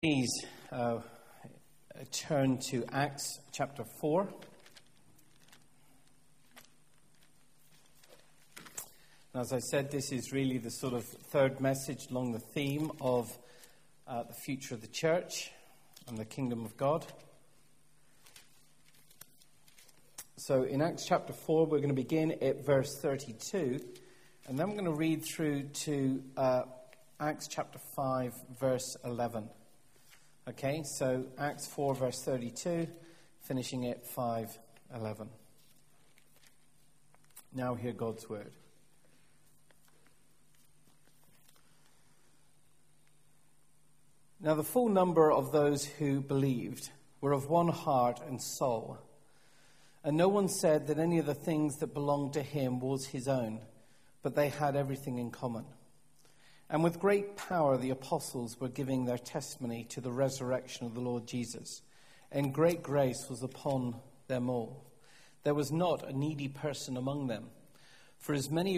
Please turn to Acts chapter 4. And as I said, this is really the sort of third message along the theme of the future of the church and the kingdom of God. So in Acts chapter 4, we're going to begin at verse 32, and then we're going to read through to Acts chapter 5, verse 11. Okay, so Acts 4, verse 32, finishing at 5:11. Now hear God's word. Now the full number of those who believed were of one heart and soul, and no one said that any of the things that belonged to him was his own, but they had everything in common. And with great power the apostles were giving their testimony to the resurrection of the Lord Jesus, and great grace was upon them all. There was not a needy person among them, for as many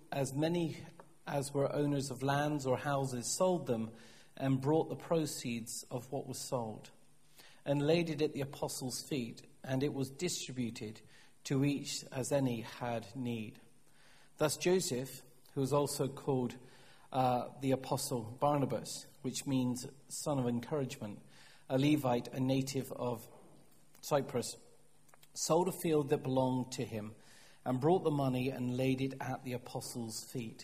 as were owners of lands or houses sold them and brought the proceeds of what was sold, and laid it at the apostles' feet, and it was distributed to each as any had need. Thus Joseph, who was also called the apostle Barnabas, which means son of encouragement, a Levite, a native of Cyprus, sold a field that belonged to him and brought the money and laid it at the apostles' feet.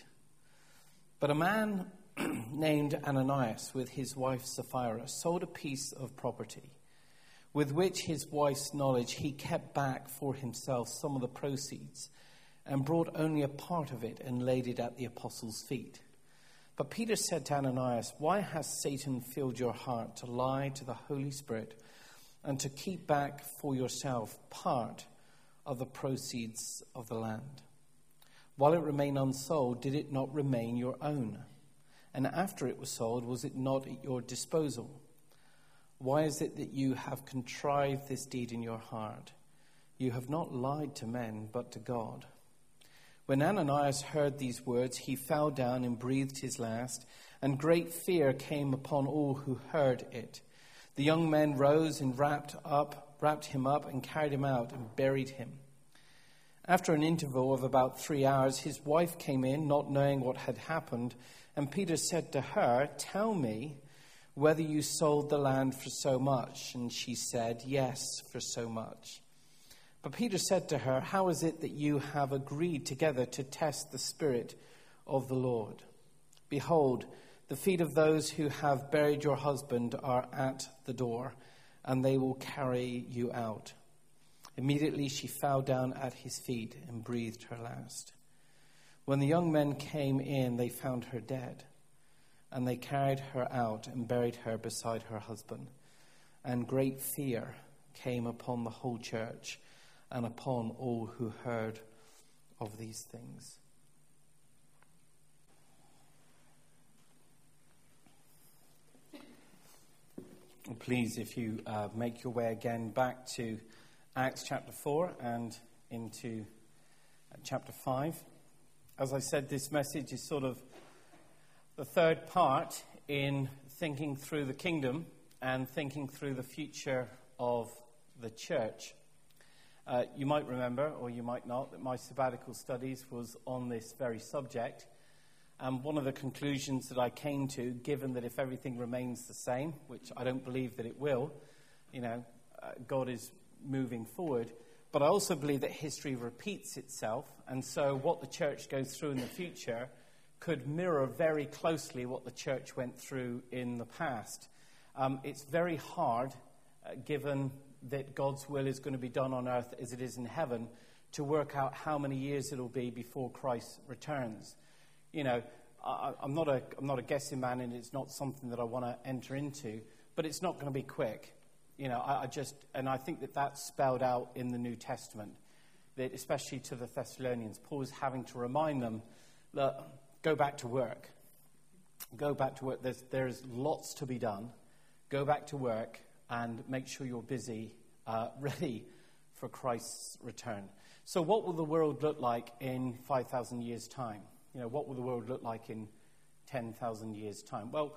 But a man named Ananias, with his wife Sapphira, sold a piece of property, with which his wife's knowledge he kept back for himself some of the proceeds, and brought only a part of it and laid it at the apostles' feet. But Peter said to Ananias, "Why has Satan filled your heart to lie to the Holy Spirit and to keep back for yourself part of the proceeds of the land? While it remained unsold, did it not remain your own? And after it was sold, was it not at your disposal? Why is it that you have contrived this deed in your heart? You have not lied to men, but to God." When Ananias heard these words, he fell down and breathed his last, and great fear came upon all who heard it. The young men rose and wrapped him up and carried him out and buried him. After an interval of about 3 hours, his wife came in, not knowing what had happened, and Peter said to her, "Tell me whether you sold the land for so much." And she said, "Yes, for so much." But Peter said to her, "How is it that you have agreed together to test the Spirit of the Lord? Behold, the feet of those who have buried your husband are at the door, and they will carry you out." Immediately she fell down at his feet and breathed her last. When the young men came in, they found her dead, and they carried her out and buried her beside her husband. And great fear came upon the whole church and upon all who heard of these things. Please, if you make your way again back to Acts chapter 4 and into chapter 5. As I said, this message is sort of the third part in thinking through the kingdom and thinking through the future of the church. You might remember, or you might not, that my sabbatical studies was on this very subject. And one of the conclusions that I came to, given that if everything remains the same, which I don't believe that it will, God is moving forward. But I also believe that history repeats itself. And so what the church goes through in the future could mirror very closely what the church went through in the past. It's very hard, given that God's will is going to be done on earth as it is in heaven, to work out how many years it'll be before Christ returns. I'm not a guessing man, and it's not something that I want to enter into, but it's not going to be quick. I think that that's spelled out in the New Testament, that especially to the Thessalonians, Paul is having to remind them that go back to work. Go back to work. There's lots to be done. Go back to work and make sure you're busy, ready for Christ's return. So what will the world look like in 5,000 years' time? What will the world look like in 10,000 years' time? Well,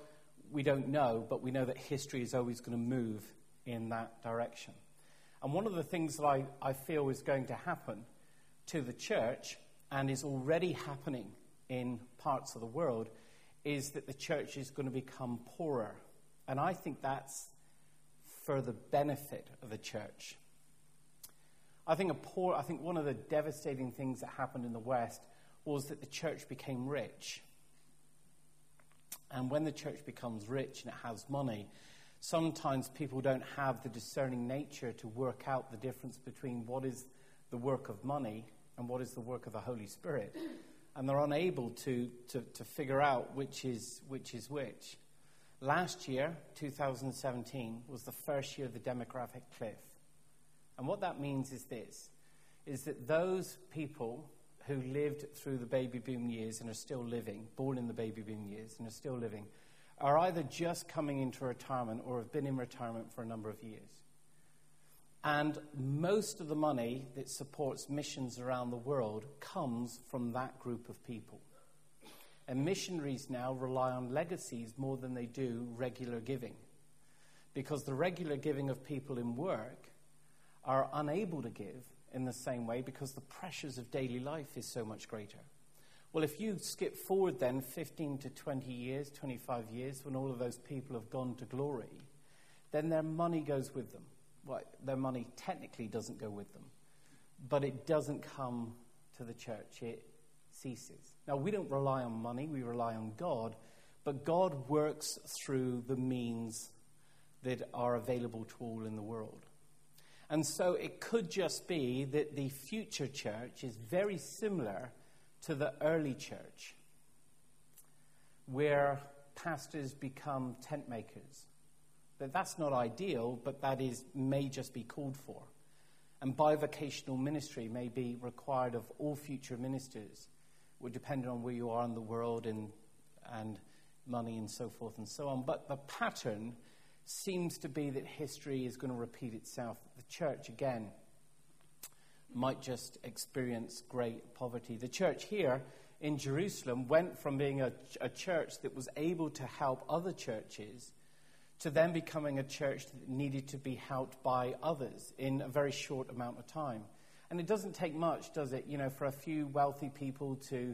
we don't know, but we know that history is always going to move in that direction. And one of the things that I feel is going to happen to the church, and is already happening in parts of the world, is that the church is going to become poorer. And I think that's for the benefit of the church. I think one of the devastating things that happened in the West was that the church became rich. And when the church becomes rich and it has money, sometimes people don't have the discerning nature to work out the difference between what is the work of money and what is the work of the Holy Spirit. And they're unable to figure out which is which. Last year, 2017, was the first year of the demographic cliff. And what that means is this, is that those people who lived through the baby boom years and are still living, born in the baby boom years and are still living, are either just coming into retirement or have been in retirement for a number of years. And most of the money that supports missions around the world comes from that group of people. And missionaries now rely on legacies more than they do regular giving, because the regular giving of people in work are unable to give in the same way because the pressures of daily life is so much greater. Well, if you skip forward then 15 to 20 years, 25 years, when all of those people have gone to glory, then their money goes with them. Well, their money technically doesn't go with them, but it doesn't come to the church. It ceases. Now, we don't rely on money, we rely on God, but God works through the means that are available to all in the world. And so it could just be that the future church is very similar to the early church, where pastors become tent makers. That's not ideal, but that may just be called for. And bivocational ministry may be required of all future ministers, depending on where you are in the world and money and so forth and so on. But the pattern seems to be that history is going to repeat itself. The church, again, might just experience great poverty. The church here in Jerusalem went from being a church that was able to help other churches to then becoming a church that needed to be helped by others in a very short amount of time. And it doesn't take much, does it, for a few wealthy people to,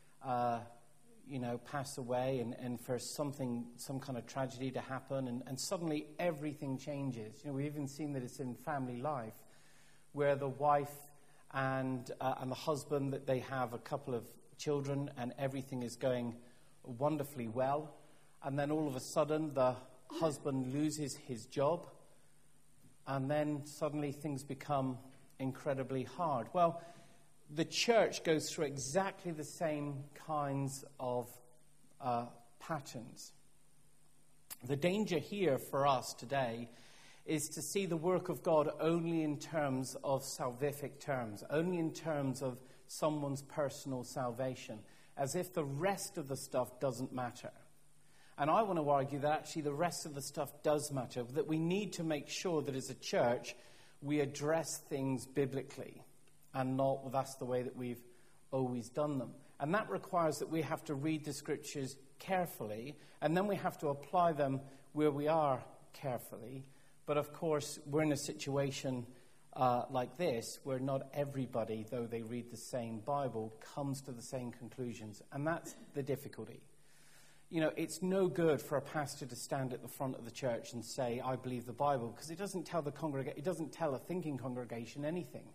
pass away and for some kind of tragedy to happen, and suddenly everything changes. We've even seen that it's in family life, where the wife and the husband, that they have a couple of children and everything is going wonderfully well, and then all of a sudden the husband loses his job, and then suddenly things become incredibly hard. Well, the church goes through exactly the same kinds of patterns. The danger here for us today is to see the work of God only in terms of salvific terms, only in terms of someone's personal salvation, as if the rest of the stuff doesn't matter. And I want to argue that actually the rest of the stuff does matter, that we need to make sure that as a church we address things biblically and not, well, that's the way that we've always done them. And that requires that we have to read the scriptures carefully, and then we have to apply them where we are carefully. But of course, we're in a situation like this where not everybody, though they read the same Bible, comes to the same conclusions. And that's the difficulty. It's no good for a pastor to stand at the front of the church and say, I believe the Bible, because it doesn't tell it doesn't tell a thinking congregation anything.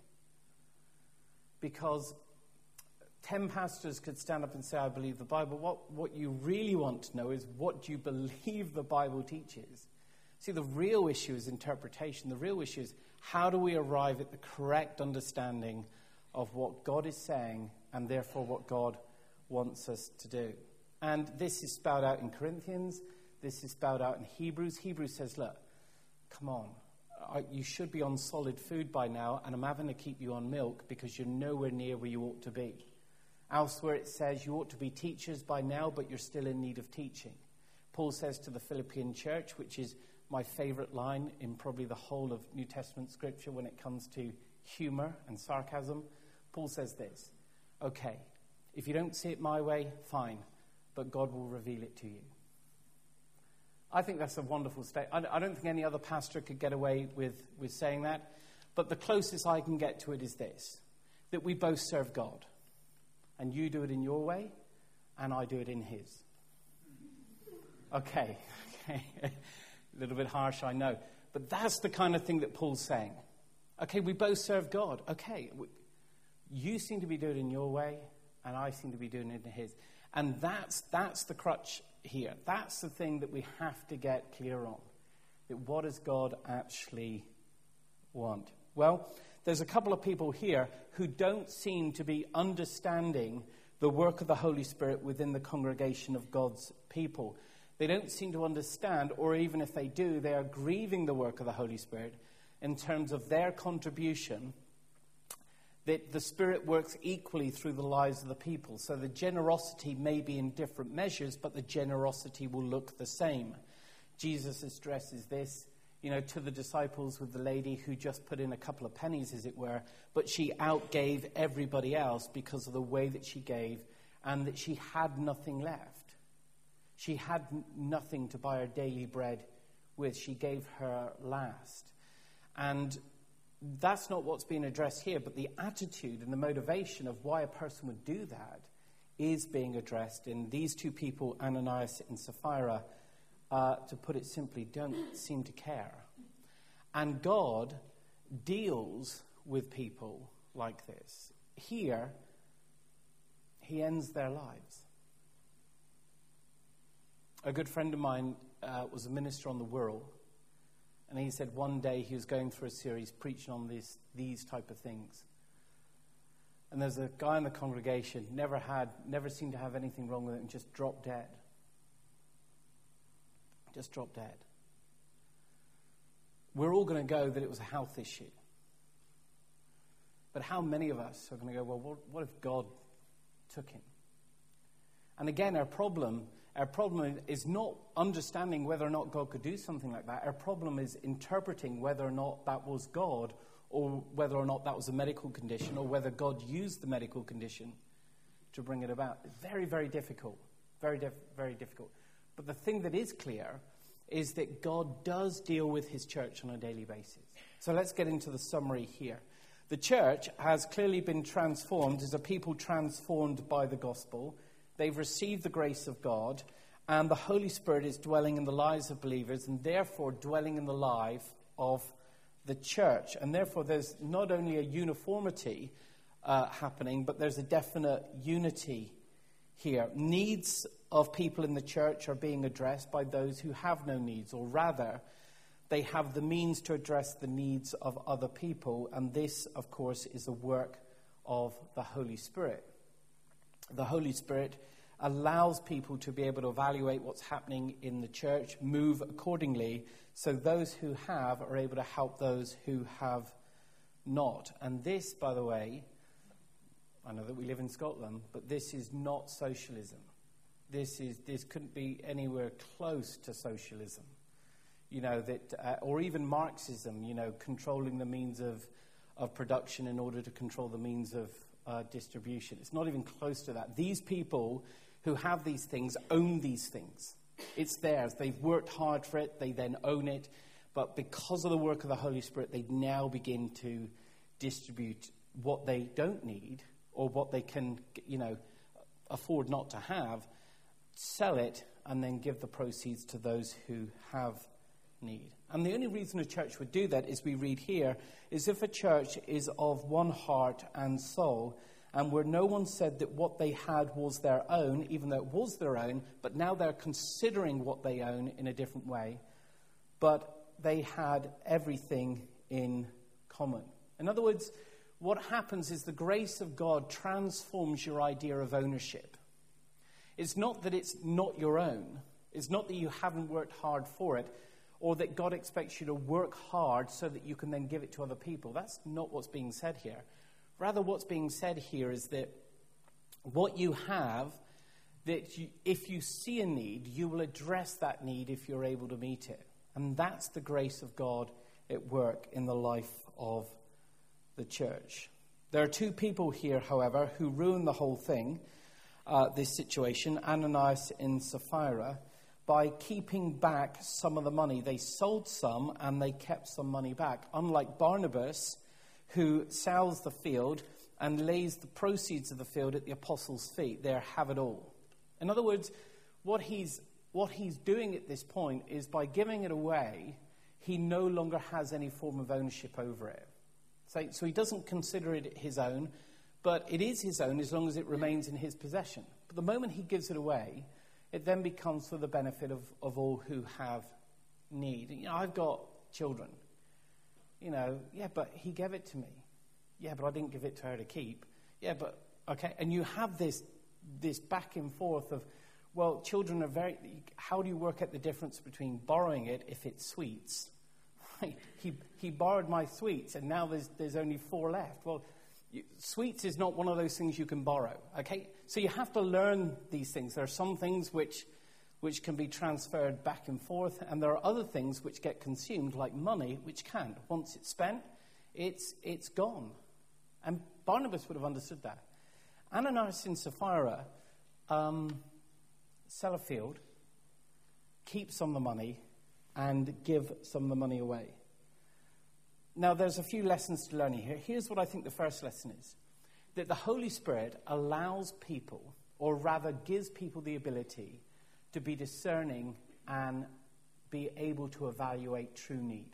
Because 10 pastors could stand up and say, I believe the Bible. What you really want to know is, what do you believe the Bible teaches? See, the real issue is interpretation. The real issue is, how do we arrive at the correct understanding of what God is saying and therefore what God wants us to do? And this is spelled out in Corinthians. This is spelled out in Hebrews. Hebrews says, look, come on. You should be on solid food by now, and I'm having to keep you on milk because you're nowhere near where you ought to be. Elsewhere it says you ought to be teachers by now, but you're still in need of teaching. Paul says to the Philippian church, which is my favorite line in probably the whole of New Testament scripture when it comes to humor and sarcasm, Paul says this: okay, if you don't see it my way, fine, but God will reveal it to you. I think that's a wonderful statement. I don't think any other pastor could get away with saying that. But the closest I can get to it is this, that we both serve God. And you do it in your way, and I do it in his. Okay. A little bit harsh, I know. But that's the kind of thing that Paul's saying. Okay, we both serve God. Okay, you seem to be doing it in your way, and I seem to be doing it in his. And that's the crutch here. That's the thing that we have to get clear on. That what does God actually want? Well, there's a couple of people here who don't seem to be understanding the work of the Holy Spirit within the congregation of God's people. They don't seem to understand, or even if they do, they are grieving the work of the Holy Spirit in terms of their contribution, that the Spirit works equally through the lives of the people. So the generosity may be in different measures, but the generosity will look the same. Jesus addresses this, to the disciples with the lady who just put in a couple of pennies, as it were, but she outgave everybody else because of the way that she gave, and that she had nothing left. She had nothing to buy her daily bread with. She gave her last. And that's not what's being addressed here, but the attitude and the motivation of why a person would do that is being addressed in these two people, Ananias and Sapphira, to put it simply, don't seem to care. And God deals with people like this. Here, he ends their lives. A good friend of mine was a minister on the Wirral, and he said one day he was going through a series preaching on these type of things. And there's a guy in the congregation, never seemed to have anything wrong with it, and just dropped dead. Just dropped dead. We're all going to go that it was a health issue. But how many of us are going to go, well, what if God took him? And again, our problem is not understanding whether or not God could do something like that. Our problem is interpreting whether or not that was God, or whether or not that was a medical condition, or whether God used the medical condition to bring it about. It's very, very difficult. Very, very difficult. But the thing that is clear is that God does deal with his church on a daily basis. So let's get into the summary here. The church has clearly been transformed as a people transformed by the gospel. They've received the grace of God, and the Holy Spirit is dwelling in the lives of believers, and therefore dwelling in the life of the church. And therefore there's not only a uniformity happening, but there's a definite unity here. Needs of people in the church are being addressed by those who have no needs, or rather, they have the means to address the needs of other people, and this, of course, is a work of the Holy Spirit. The Holy Spirit allows people to be able to evaluate what's happening in the church, move accordingly, so those who have are able to help those who have not. And this, by the way, I know that we live in Scotland, but this is not socialism. This couldn't be anywhere close to socialism. Or even Marxism, controlling the means of production in order to control the means of distribution. It's not even close to that. These people who have these things own these things. It's theirs. They've worked hard for it. They then own it. But because of the work of the Holy Spirit, they now begin to distribute what they don't need, or what they can, afford not to have, sell it, and then give the proceeds to those who have need. And the only reason a church would do that, as we read here, is if a church is of one heart and soul, and where no one said that what they had was their own, even though it was their own, but now they're considering what they own in a different way, but they had everything in common. In other words, what happens is the grace of God transforms your idea of ownership. It's not that it's not your own. It's not that you haven't worked hard for it, or that God expects you to work hard so that you can then give it to other people. That's not what's being said here. Rather, what's being said here is that what you have, if you see a need, you will address that need if you're able to meet it. And that's the grace of God at work in the life of the church. There are two people here, however, who ruin the whole thing, this situation, Ananias and Sapphira, by keeping back some of the money. They sold some and they kept some money back. Unlike Barnabas, who sells the field and lays the proceeds of the field at the apostles' feet. There, have it all. In other words, what he's doing at this point is by giving it away, he no longer has any form of ownership over it. So he doesn't consider it his own, but it is his own as long as it remains in his possession. But the moment he gives it away, it then becomes for the benefit of all who have need. You know, I've got children. You know, yeah, but he gave it to me. Yeah, but I didn't give it to her to keep. Yeah, but, okay. And you have this back and forth of, well, children are how do you work out the difference between borrowing it if it's sweets? He borrowed my sweets and now there's only 4 left. Well, sweets is not one of those things you can borrow, okay? So you have to learn these things. There are some things which can be transferred back and forth, and there are other things which get consumed, like money, which can't. Once it's spent, it's gone. And Barnabas would have understood that. Ananias and Sapphira sell a field, keep some of the money, and give some of the money away. Now, there's a few lessons to learn here. Here's what I think the first lesson is. That the Holy Spirit allows people, or rather gives people the ability to be discerning and be able to evaluate true need.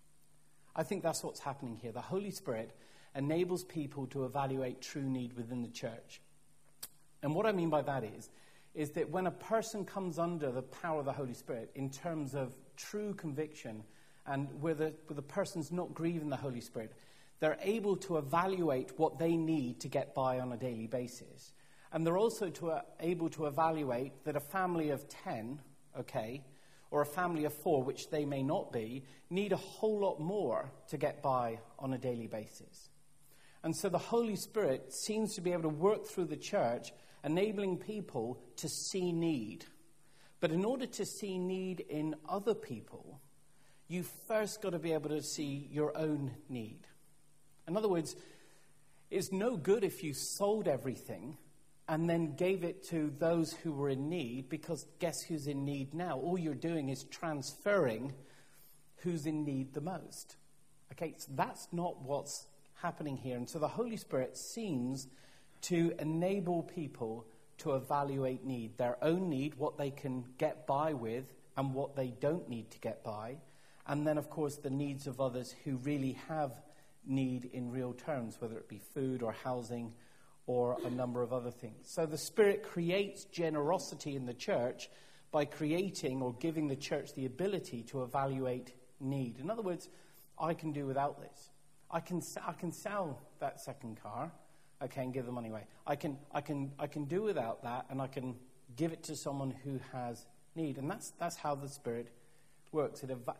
I think that's what's happening here. The Holy Spirit enables people to evaluate true need within the church. And what I mean by that is that when a person comes under the power of the Holy Spirit in terms of true conviction and where the person's not grieving the Holy Spirit, they're able to evaluate what they need to get by on a daily basis. And they're also able to evaluate that a family of 10, okay, or a family of 4, which they may not be, need a whole lot more to get by on a daily basis. And so the Holy Spirit seems to be able to work through the church, enabling people to see need. But in order to see need in other people, you first got to be able to see your own need. In other words, it's no good if you sold everything and then gave it to those who were in need, because guess who's in need now? All you're doing is transferring who's in need the most. Okay, so that's not what's happening here. And so the Holy Spirit seems to enable people to evaluate need, their own need, what they can get by with and what they don't need to get by. And then, of course, the needs of others who really have need in real terms, whether it be food or housing or a number of other things. So the Spirit creates generosity in the church by creating or giving the church the ability to evaluate need. In other words, I can do without this. I can sell that second car, okay, and give the money away. I can do without that, and I can give it to someone who has need. And that's how the Spirit works.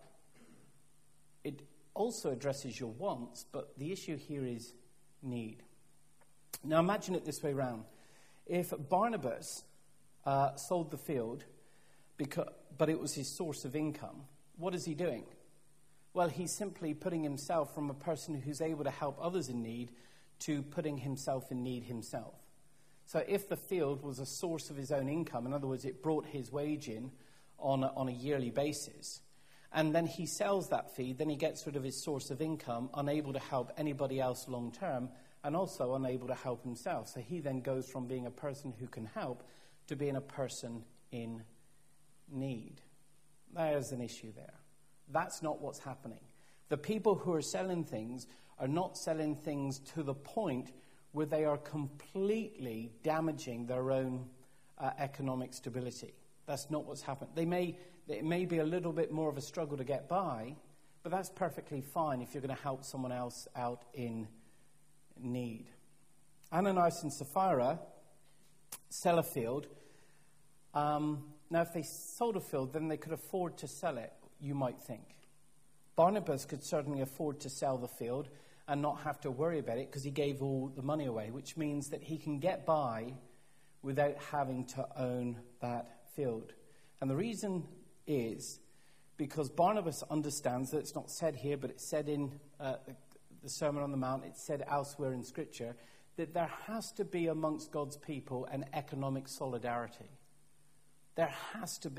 It also addresses your wants, but the issue here is need. Now imagine it this way round. If Barnabas sold the field, but it was his source of income, what is he doing? Well, he's simply putting himself from a person who's able to help others in need to putting himself in need himself. So if the field was a source of his own income, in other words, it brought his wage in on a yearly basis, and then he sells that feed, then he gets rid of his source of income, unable to help anybody else long term, and also unable to help himself. So he then goes from being a person who can help to being a person in need. There's an issue there. That's not what's happening. The people who are selling things are not selling things to the point where they are completely damaging their own economic stability. That's not what's happened. It may be a little bit more of a struggle to get by, but that's perfectly fine if you're going to help someone else out in need. Ananias and Sapphira sell a field. Now, if they sold a field, then they could afford to sell it, you might think. Barnabas could certainly afford to sell the field and not have to worry about it because he gave all the money away, which means that he can get by without having to own that field. And the reason is because Barnabas understands that it's not said here, but it's said in the Sermon on the Mount, it's said elsewhere in Scripture, that there has to be amongst God's people an economic solidarity. There has to be.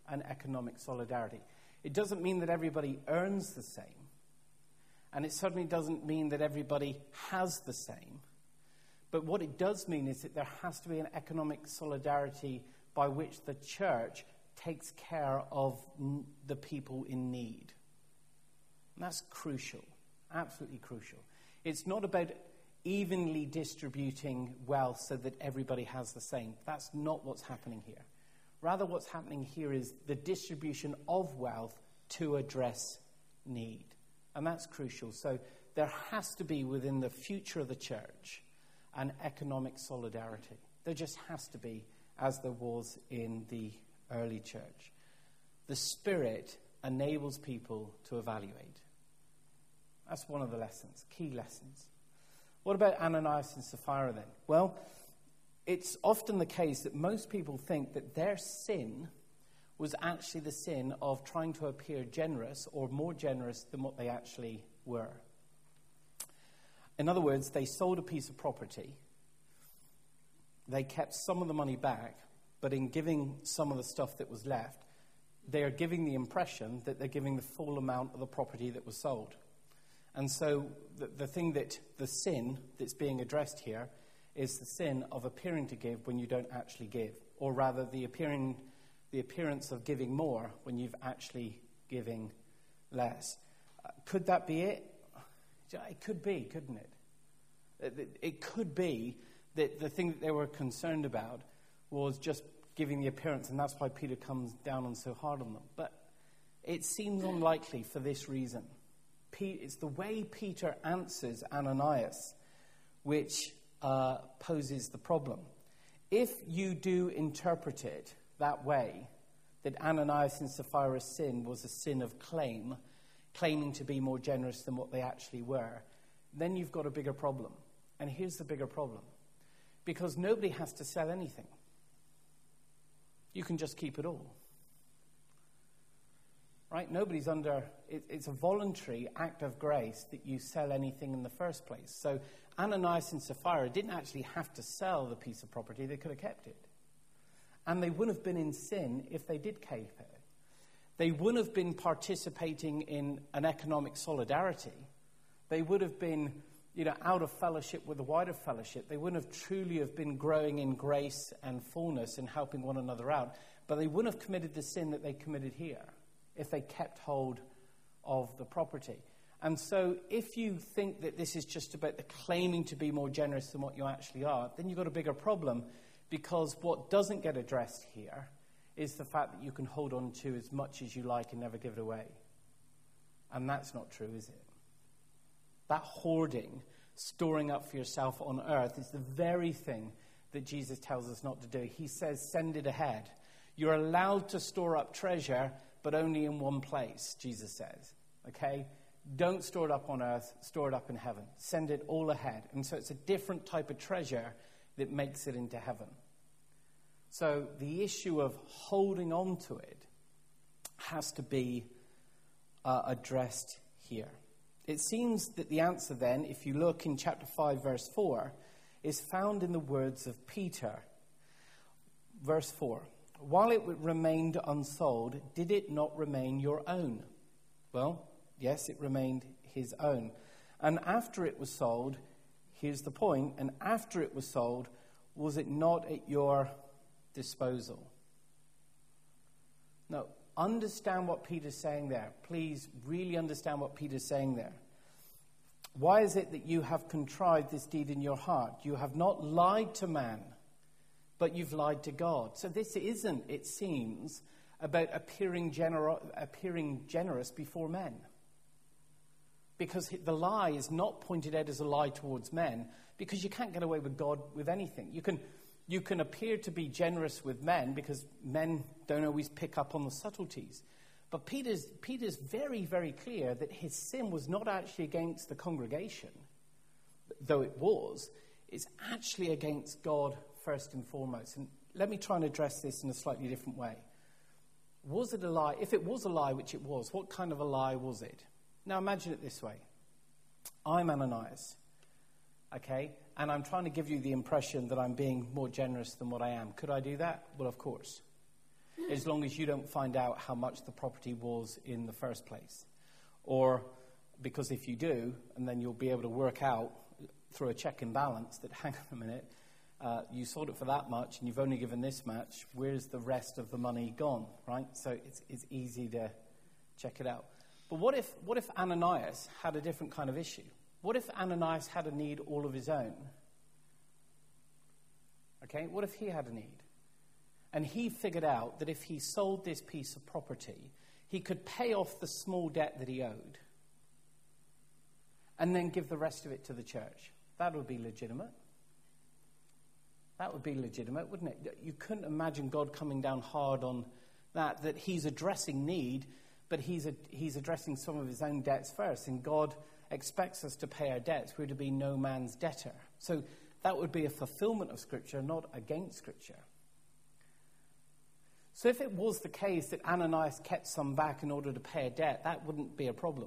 an economic solidarity. It doesn't mean that everybody earns the same. And it certainly doesn't mean that everybody has the same. But what it does mean is that there has to be an economic solidarity by which the church takes care of the people in need. And that's crucial, absolutely crucial. It's not about evenly distributing wealth so that everybody has the same. That's not what's happening here. Rather, what's happening here is the distribution of wealth to address need. And that's crucial. So there has to be, within the future of the church, an economic solidarity. There just has to be, as there was in the early church. The Spirit enables people to evaluate. That's one of the lessons, key lessons. What about Ananias and Sapphira then? Well, it's often the case that most people think that their sin was actually the sin of trying to appear generous or more generous than what they actually were. In other words, they sold a piece of property. They kept some of the money back, but in giving some of the stuff that was left, they are giving the impression that they're giving the full amount of the property that was sold. And so the sin that's being addressed here is the sin of appearing to give when you don't actually give, or rather the appearance of giving more when you've actually giving less. Could that be it? It could be, couldn't it? It could be that the thing that they were concerned about was just giving the appearance, and that's why Peter comes down on so hard on them. But it seems unlikely for this reason. It's the way Peter answers Ananias which poses the problem. If you do interpret it that way, that Ananias and Sapphira's sin was a sin of claiming to be more generous than what they actually were, then you've got a bigger problem. And here's the bigger problem. Because nobody has to sell anything. You can just keep it all. Right? Nobody's under... It's a voluntary act of grace that you sell anything in the first place. So Ananias and Sapphira didn't actually have to sell the piece of property. They could have kept it. And they wouldn't have been in sin if they did keep it. They wouldn't have been participating in an economic solidarity. They would have been, out of fellowship with the wider fellowship. They wouldn't have truly have been growing in grace and fullness and helping one another out. But they wouldn't have committed the sin that they committed here if they kept hold of the property. And so if you think that this is just about the claiming to be more generous than what you actually are, then you've got a bigger problem, because what doesn't get addressed here is the fact that you can hold on to as much as you like and never give it away. And that's not true, is it? That hoarding, storing up for yourself on earth, is the very thing that Jesus tells us not to do. He says, send it ahead. You're allowed to store up treasure, but only in one place, Jesus says. Okay? Don't store it up on earth, store it up in heaven. Send it all ahead. And so it's a different type of treasure that makes it into heaven. So the issue of holding on to it has to be addressed here. It seems that the answer then, if you look in chapter 5, verse 4, is found in the words of Peter. Verse 4, while it remained unsold, did it not remain your own? Well, yes, it remained his own. And after it was sold, here's the point, and after it was sold, was it not at your disposal? Now, understand what Peter's saying there. Please really understand what Peter's saying there. Why is it that you have contrived this deed in your heart? You have not lied to man, but you've lied to God. So this isn't, it seems, about appearing generous before men. Because the lie is not pointed out as a lie towards men, because you can't get away with God with anything. You can appear to be generous with men because men don't always pick up on the subtleties. But Peter's very, very clear that his sin was not actually against the congregation, though it was. It's actually against God first and foremost. And let me try and address this in a slightly different way. Was it a lie? If it was a lie, which it was, what kind of a lie was it? Now imagine it this way. I'm Ananias, okay? And I'm trying to give you the impression that I'm being more generous than what I am. Could I do that? Well, of course. as long as you don't find out how much the property was in the first place. Or because if you do, and then you'll be able to work out through a check and balance that, hang on a minute, you sold it for that much and you've only given this much, where's the rest of the money gone, right? So it's easy to check it out. But what if Ananias had a different kind of issue? What if Ananias had a need all of his own? Okay, what if he had a need? And he figured out that if he sold this piece of property, he could pay off the small debt that he owed and then give the rest of it to the church. That would be legitimate. That would be legitimate, wouldn't it? You couldn't imagine God coming down hard on that he's addressing need, but he's addressing some of his own debts first. And God expects us to pay our debts. We're to be no man's debtor. So that would be a fulfillment of Scripture, not against Scripture. So if it was the case that Ananias kept some back in order to pay a debt, that wouldn't be a problem.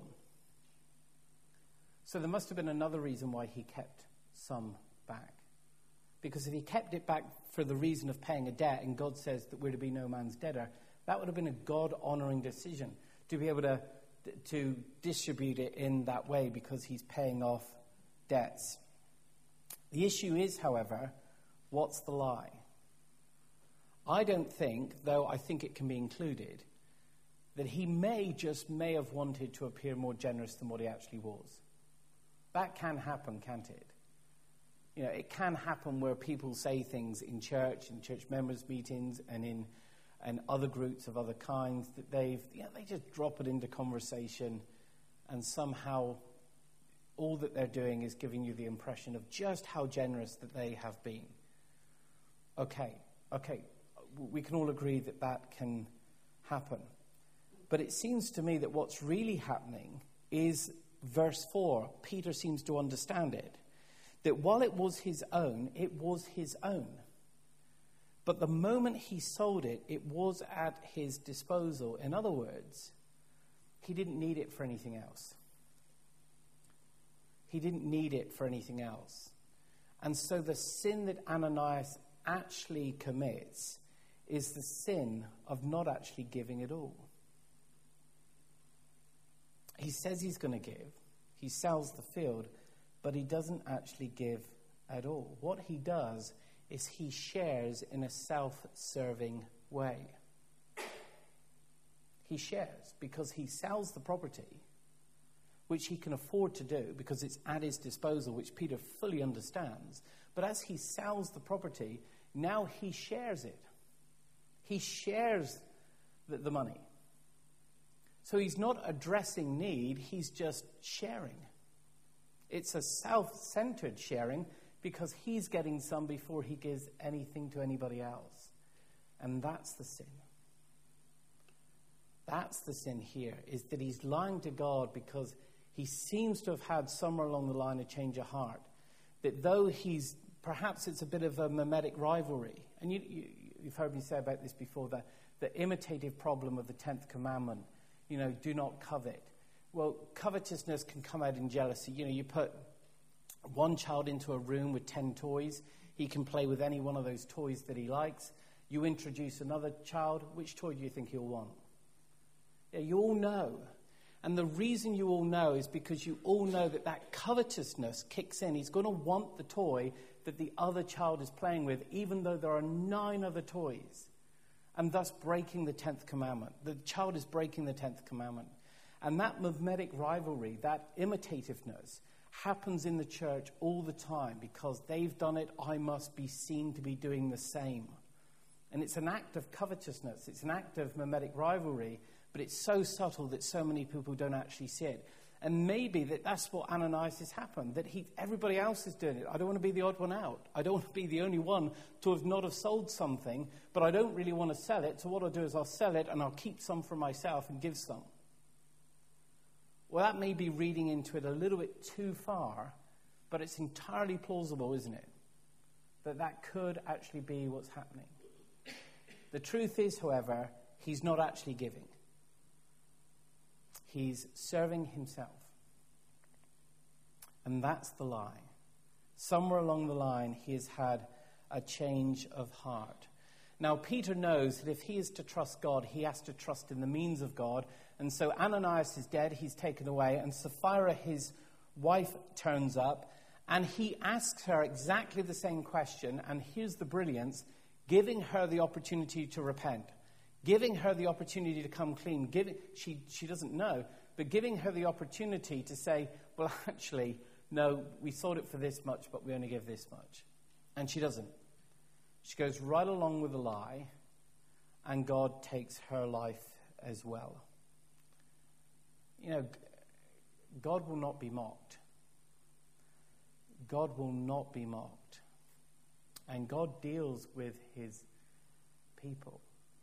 So there must have been another reason why he kept some back. Because if he kept it back for the reason of paying a debt, and God says that we're to be no man's debtor, that would have been a God-honoring decision to be able to distribute it in that way because he's paying off debts. The issue is, however, what's the lie? I don't think, though I think it can be included, that he may have wanted to appear more generous than what he actually was. That can happen, can't it? You know, it can happen where people say things in church members' meetings, and in other groups of other kinds that they just drop it into conversation, and somehow all that they're doing is giving you the impression of just how generous that they have been. Okay, we can all agree that can happen. But it seems to me that what's really happening is verse 4. Peter seems to understand it. That while it was his own, it was his own. But the moment he sold it, it was at his disposal. In other words, he didn't need it for anything else. He didn't need it for anything else. And so the sin that Ananias actually commits is the sin of not actually giving at all. He says he's going to give. He sells the field, but he doesn't actually give at all. What he does is he shares in a self-serving way. He shares because he sells the property, which he can afford to do because it's at his disposal, which Peter fully understands. But as he sells the property, now he shares it. He shares the money. So he's not addressing need, he's just sharing. It's a self-centered sharing because he's getting some before he gives anything to anybody else. And that's the sin. That's the sin here, is that he's lying to God because he seems to have had somewhere along the line a change of heart. That though perhaps it's a bit of a mimetic rivalry. And you've heard me say about this before, the imitative problem of the 10th commandment. Do not covet. Well, covetousness can come out in jealousy. You put one child into a room with 10 toys. He can play with any one of those toys that he likes. You introduce another child. Which toy do you think he'll want? Yeah, you all know. And the reason you all know is because you all know that covetousness kicks in. He's going to want the toy that the other child is playing with, even though there are 9 other toys. And thus breaking the 10th commandment. The child is breaking the 10th commandment. And that mimetic rivalry, that imitativeness, happens in the church all the time because they've done it, I must be seen to be doing the same. And it's an act of covetousness. It's an act of mimetic rivalry, but it's so subtle that so many people don't actually see it. And maybe that's what Ananias has happened, that everybody else is doing it. I don't want to be the odd one out. I don't want to be the only one to not have sold something, but I don't really want to sell it. So what I'll do is I'll sell it and I'll keep some for myself and give some. Well, that may be reading into it a little bit too far, but it's entirely plausible, isn't it? That could actually be what's happening. The truth is, however, he's not actually giving. He's serving himself. And that's the lie. Somewhere along the line, he has had a change of heart. Now, Peter knows that if he is to trust God, he has to trust in the means of God. And so Ananias is dead, he's taken away, and Sapphira, his wife, turns up, and he asks her exactly the same question, and here's the brilliance, giving her the opportunity to repent, giving her the opportunity to come clean. She doesn't know, but giving her the opportunity to say, well, actually, no, we sold it for this much, but we only give this much. And she doesn't. She goes right along with the lie, and God takes her life as well. You know, God will not be mocked. God will not be mocked. And God deals with his people.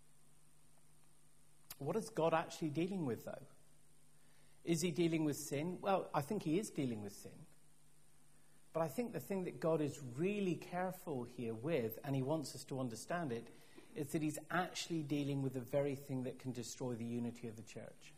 What is God actually dealing with, though? Is he dealing with sin? Well, I think he is dealing with sin. But I think the thing that God is really careful here with, and he wants us to understand it, is that he's actually dealing with the very thing that can destroy the unity of the church.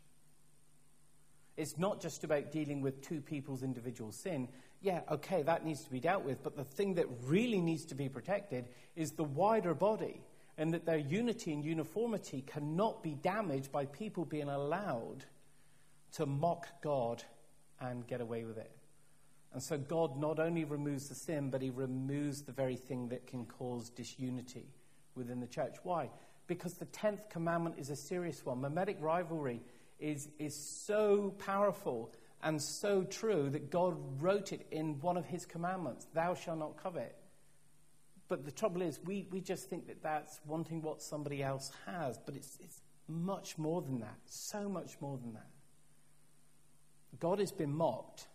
It's not just about dealing with two people's individual sin. Yeah, okay, that needs to be dealt with. But the thing that really needs to be protected is the wider body, and that their unity and uniformity cannot be damaged by people being allowed to mock God and get away with it. And so God not only removes the sin, but he removes the very thing that can cause disunity within the church. Why? Because the 10th commandment is a serious one. Mimetic rivalry is so powerful and so true that God wrote it in one of his commandments, thou shalt not covet. But the trouble is, we just think that that's wanting what somebody else has, but it's much more than that, so much more than that. God has been mocked,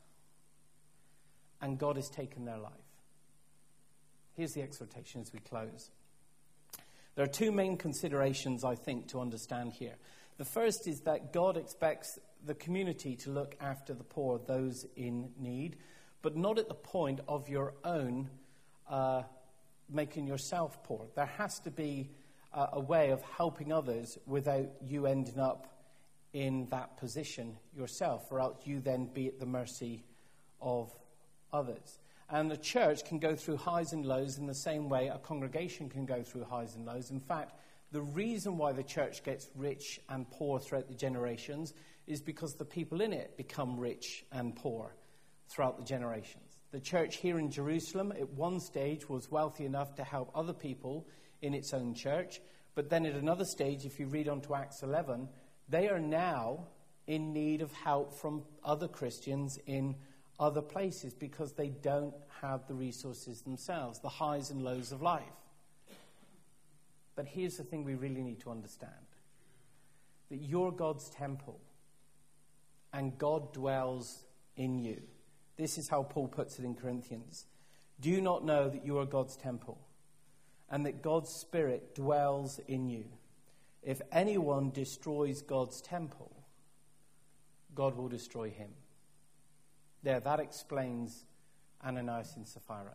and God has taken their life. Here's the exhortation as we close. There are two main considerations, I think, to understand here. The first is that God expects the community to look after the poor, those in need, but not at the point of your own making yourself poor. There has to be a way of helping others without you ending up in that position yourself, or else you then be at the mercy of others. And the church can go through highs and lows in the same way a congregation can go through highs and lows. In fact, the reason why the church gets rich and poor throughout the generations is because the people in it become rich and poor throughout the generations. The church here in Jerusalem at one stage was wealthy enough to help other people in its own church, but then at another stage, if you read on to Acts 11, they are now in need of help from other Christians in other places because they don't have the resources themselves, the highs and lows of life. But here's the thing we really need to understand. That you're God's temple and God dwells in you. This is how Paul puts it in Corinthians. Do you not know that you are God's temple and that God's Spirit dwells in you? If anyone destroys God's temple, God will destroy him. There, that explains Ananias and Sapphira.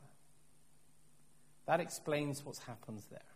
That explains what happens there.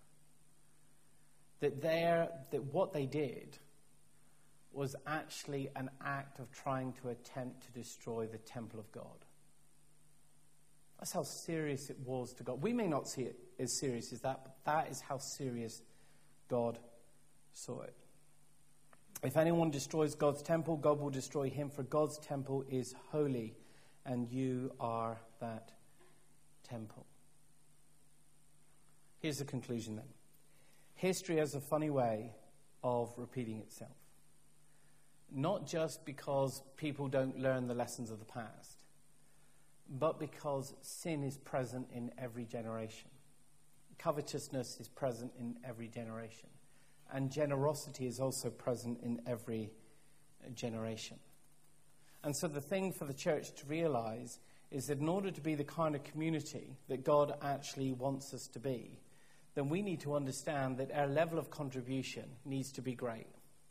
That what they did was actually an act of trying to attempt to destroy the temple of God. That's how serious it was to God. We may not see it as serious as that, but that is how serious God saw it. If anyone destroys God's temple, God will destroy him, for God's temple is holy, and you are that temple. Here's the conclusion then. History has a funny way of repeating itself. Not just because people don't learn the lessons of the past, but because sin is present in every generation. Covetousness is present in every generation. And generosity is also present in every generation. And so the thing for the church to realize is that in order to be the kind of community that God actually wants us to be, then we need to understand that our level of contribution needs to be great.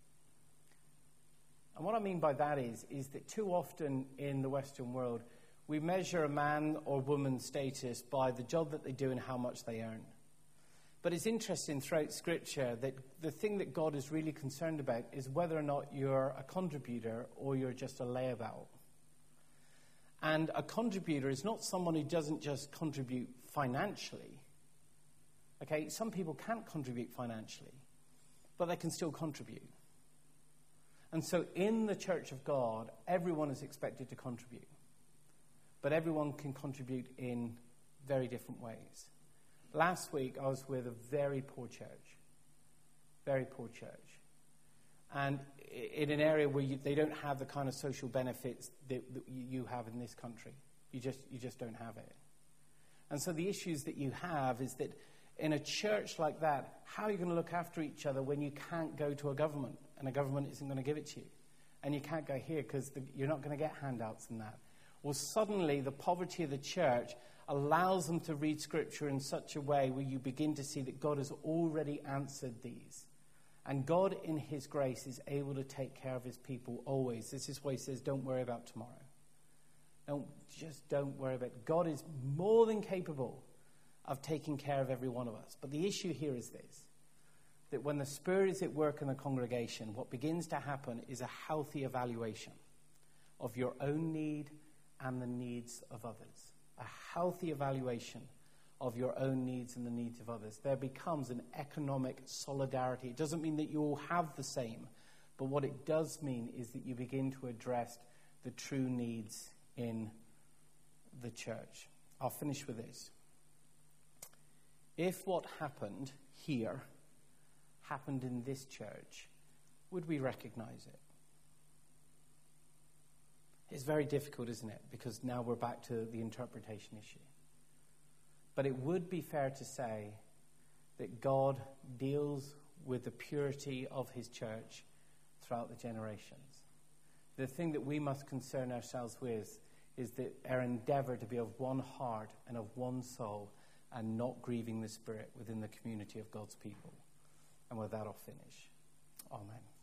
And what I mean by that is that too often in the Western world, we measure a man or woman's status by the job that they do and how much they earn. But it's interesting throughout Scripture that the thing that God is really concerned about is whether or not you're a contributor or you're just a layabout. And a contributor is not someone who doesn't just contribute financially, Okay, some people can't contribute financially, but they can still contribute. And so in the Church of God, everyone is expected to contribute. But everyone can contribute in very different ways. Last week, I was with a very poor church. Very poor church. And in an area where they don't have the kind of social benefits that you have in this country. You just don't have it. And so the issues that you have is that in a church like that, how are you going to look after each other when you can't go to a government and a government isn't going to give it to you? And you can't go here because you're not going to get handouts and that. Well, suddenly the poverty of the church allows them to read Scripture in such a way where you begin to see that God has already answered these. And God, in his grace, is able to take care of his people always. This is why he says, don't worry about tomorrow. Don't worry about it. God is more than capable of taking care of every one of us. But the issue here is this, that when the Spirit is at work in the congregation, what begins to happen is a healthy evaluation of your own need and the needs of others. A healthy evaluation of your own needs and the needs of others. There becomes an economic solidarity. It doesn't mean that you all have the same, but what it does mean is that you begin to address the true needs in the church. I'll finish with this. If what happened here happened in this church, would we recognize it? It's very difficult, isn't it? Because now we're back to the interpretation issue. But it would be fair to say that God deals with the purity of his church throughout the generations. The thing that we must concern ourselves with is that our endeavor to be of one heart and of one soul and not grieving the Spirit within the community of God's people. And with that, I'll finish. Amen.